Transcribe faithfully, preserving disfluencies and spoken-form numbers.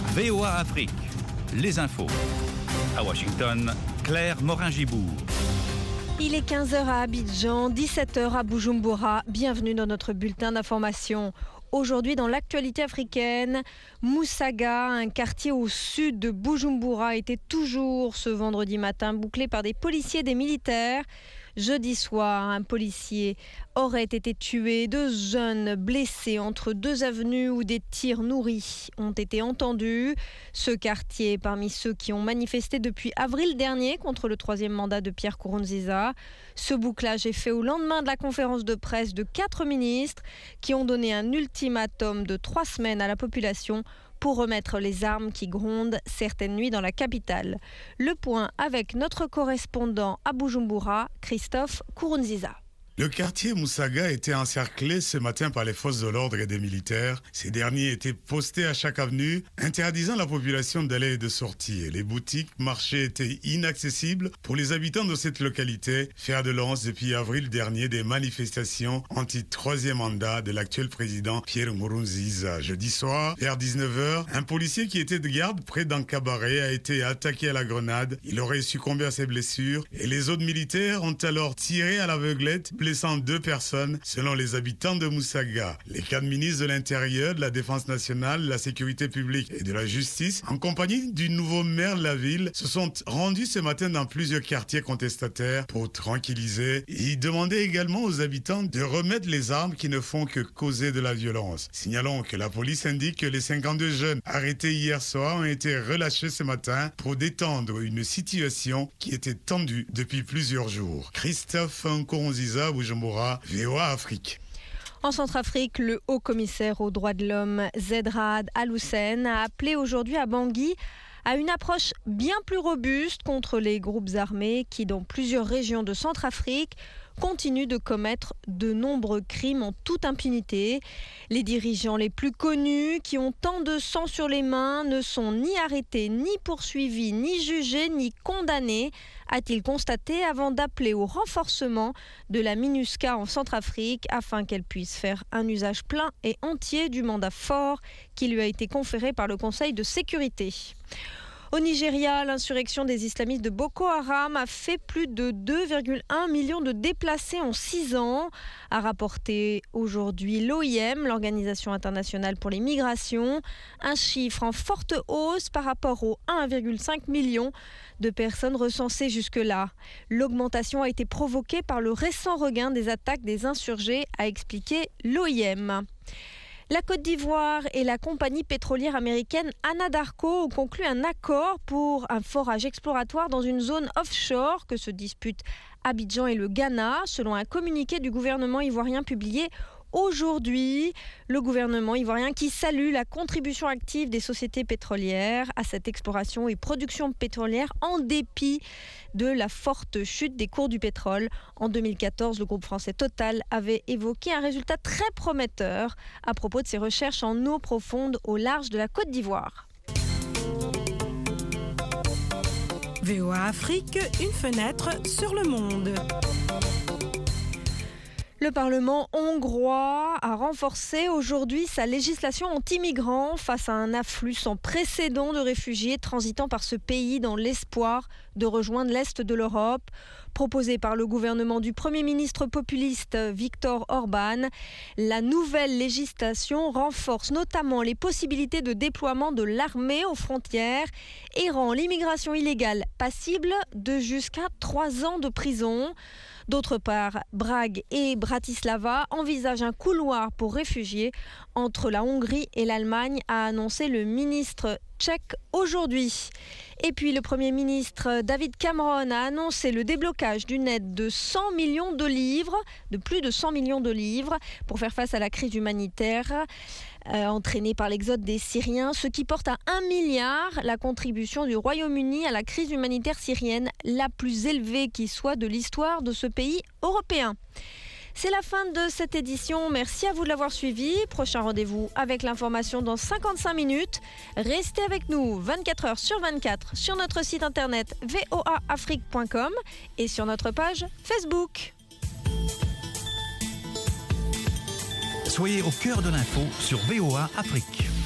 V O A Afrique, les infos. À Washington, Claire Morin-Gibourg. Il est quinze heures à Abidjan, dix-sept heures à Bujumbura. Bienvenue dans notre bulletin d'information. Aujourd'hui, dans l'actualité africaine, Moussaga, un quartier au sud de Bujumbura, était toujours ce vendredi matin bouclé par des policiers et des militaires. Jeudi soir, un policier aurait été tué, deux jeunes blessés entre deux avenues où des tirs nourris ont été entendus. Ce quartier est parmi ceux qui ont manifesté depuis avril dernier contre le troisième mandat de Pierre Nkurunziza. Ce bouclage est fait au lendemain de la conférence de presse de quatre ministres qui ont donné un ultimatum de trois semaines à la population pour remettre les armes qui grondent certaines nuits dans la capitale. Le point avec notre correspondant à Bujumbura, Christophe Nkurunziza. Le quartier Moussaga était encerclé ce matin par les forces de l'ordre et des militaires. Ces derniers étaient postés à chaque avenue, interdisant la population d'aller et de sortir. Les boutiques, marchés étaient inaccessibles pour les habitants de cette localité, fer de lance depuis avril dernier des manifestations anti-troisième mandat de l'actuel président Pierre Nkurunziza. Jeudi soir, vers dix-neuf heures, un policier qui était de garde près d'un cabaret a été attaqué à la grenade. Il aurait succombé à ses blessures et les autres militaires ont alors tiré à l'aveuglette, blessant deux personnes selon les habitants de Moussaga. Les quatre ministres de l'Intérieur, de la Défense nationale, de la Sécurité publique et de la Justice, en compagnie du nouveau maire de la ville, se sont rendus ce matin dans plusieurs quartiers contestataires pour tranquilliser. Ils demandaient également aux habitants de remettre les armes qui ne font que causer de la violence. Signalons que la police indique que les cinquante-deux jeunes arrêtés hier soir ont été relâchés ce matin pour détendre une situation qui était tendue depuis plusieurs jours. Christophe Nkurunziza, Bujumbura, V O A Afrique. En Centrafrique, le haut-commissaire aux droits de l'homme, Zeid Ra'ad Al-Hussein, a appelé aujourd'hui à Bangui à une approche bien plus robuste contre les groupes armés qui, dans plusieurs régions de Centrafrique, continuent de commettre de nombreux crimes en toute impunité. Les dirigeants les plus connus, qui ont tant de sang sur les mains, ne sont ni arrêtés, ni poursuivis, ni jugés, ni condamnés, a-t-il constaté avant d'appeler au renforcement de la MINUSCA en Centrafrique afin qu'elle puisse faire un usage plein et entier du mandat fort qui lui a été conféré par le Conseil de sécurité. Au Nigeria, l'insurrection des islamistes de Boko Haram a fait plus de deux virgule un millions de déplacés en six ans, a rapporté aujourd'hui l'O I M, l'Organisation internationale pour les migrations, un chiffre en forte hausse par rapport aux un virgule cinq million de personnes recensées jusque-là. L'augmentation a été provoquée par le récent regain des attaques des insurgés, a expliqué l'O I M. La Côte d'Ivoire et la compagnie pétrolière américaine Anadarko ont conclu un accord pour un forage exploratoire dans une zone offshore que se disputent Abidjan et le Ghana, selon un communiqué du gouvernement ivoirien publié aujourd'hui. Le gouvernement ivoirien qui salue la contribution active des sociétés pétrolières à cette exploration et production pétrolière en dépit de la forte chute des cours du pétrole. En deux mille quatorze, le groupe français Total avait évoqué un résultat très prometteur à propos de ses recherches en eau profonde au large de la Côte d'Ivoire. V O A Afrique, une fenêtre sur le monde. Le Parlement hongrois a renforcé aujourd'hui sa législation anti-migrants face à un afflux sans précédent de réfugiés transitant par ce pays dans l'espoir de rejoindre l'Est de l'Europe. Proposée par le gouvernement du Premier ministre populiste Viktor Orban, la nouvelle législation renforce notamment les possibilités de déploiement de l'armée aux frontières et rend l'immigration illégale passible de jusqu'à trois ans de prison. D'autre part, Prague et Bratislava envisagent un couloir pour réfugiés entre la Hongrie et l'Allemagne, a annoncé le ministre tchèque aujourd'hui. Et puis le Premier ministre David Cameron a annoncé le déblocage d'une aide de cent millions de livres, de plus de cent millions de livres, pour faire face à la crise humanitaire euh, entraînée par l'exode des Syriens, ce qui porte à un milliard la contribution du Royaume-Uni à la crise humanitaire syrienne, la plus élevée qui soit de l'histoire de ce pays européen. C'est la fin de cette édition. Merci à vous de l'avoir suivi. Prochain rendez-vous avec l'information dans cinquante-cinq minutes. Restez avec nous vingt-quatre heures sur vingt-quatre sur notre site internet v o a afrique point com et sur notre page Facebook. Soyez au cœur de l'info sur V O A Afrique.